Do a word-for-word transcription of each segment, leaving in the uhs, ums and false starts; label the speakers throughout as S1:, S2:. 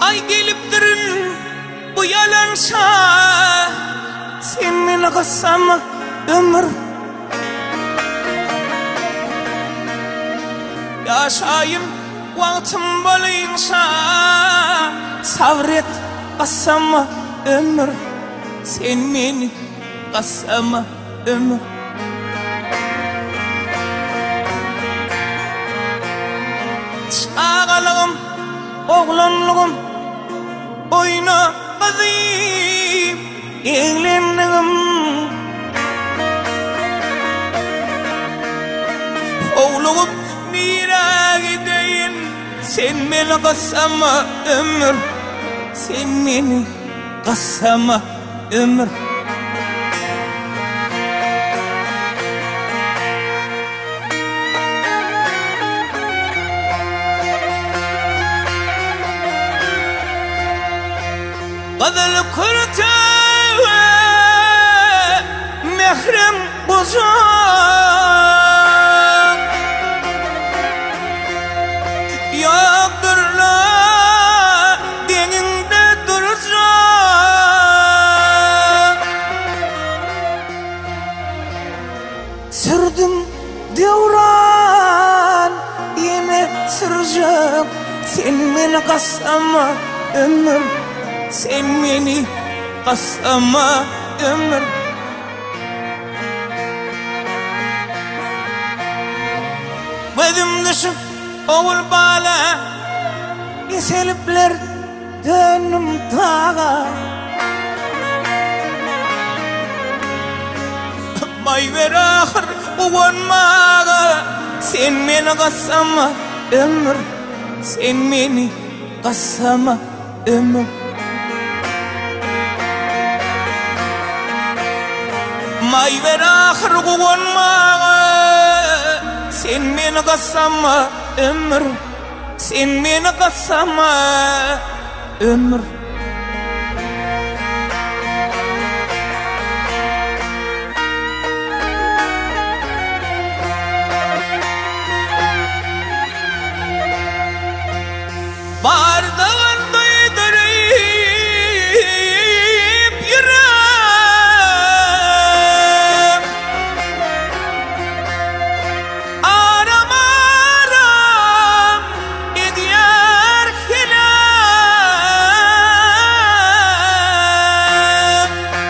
S1: Ay gelipdirin bu yalansa, sen meni kıssama ömür. Yaşayım vaktim bolayınsa, sabret kıssama ömür. Sen meni kıssama ömür. Çağalığım, oğlanlığım, oyna kızım, evlendim. Oğluğum nira gideyin, sen beni kıssama ömür. Sen beni kıssama ömür. Qadıl kurtawa mehrem bozak yokturla deninde duracak. Sürdüm devran yine süracak. Sen beni kıssama ömür. Sen beni kıssama ömür. Gözüm düşüp oğul bala, eselipler dönüm tağa. May ver ahır uğunmağa, sen beni kıssama ömür. Sen beni kıssama ömür. May ver ahır uğunmağa, sen beni kıssama ömür. Sen beni kıssama ömür. Bardağın doydurayıp yürüm, aram aram ediyar hilam.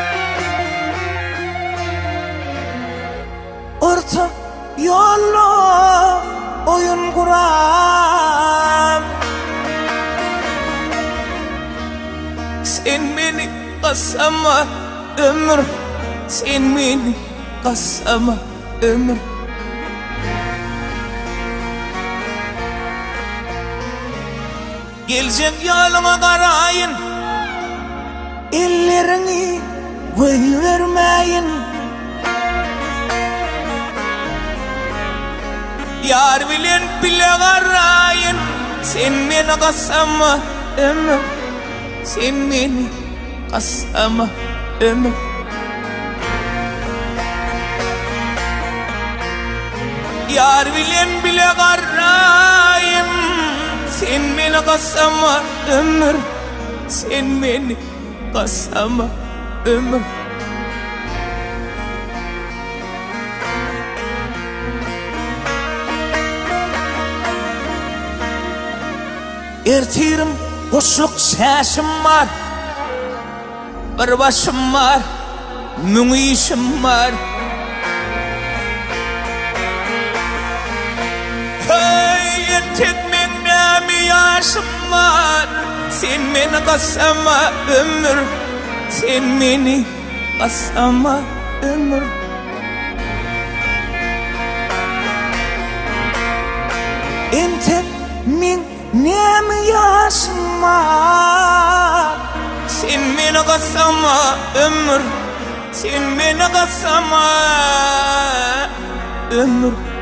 S1: Orta yollu oyun kuram, sen beni kıssama ömür. Sen beni kıssama ömür. Gelecek yoluna karayın, ellerini koyuvermeyin. Yar bilen bile karayın, sen beni kıssama ömür. Sen beni kıssama ömür. Yar bilen bile karayın, sen beni kıssama ömür. Sen beni kıssama ömür. Ertirim kuşluk sesim var, bir başım var, müngişim var. Hey ertek men mi yaşım var, sen beni kıssama ömür. Sen beni kıssama ömür. Ertek men ne yaşım var, sen beni kıssama ömür. Sen beni kıssama ömür.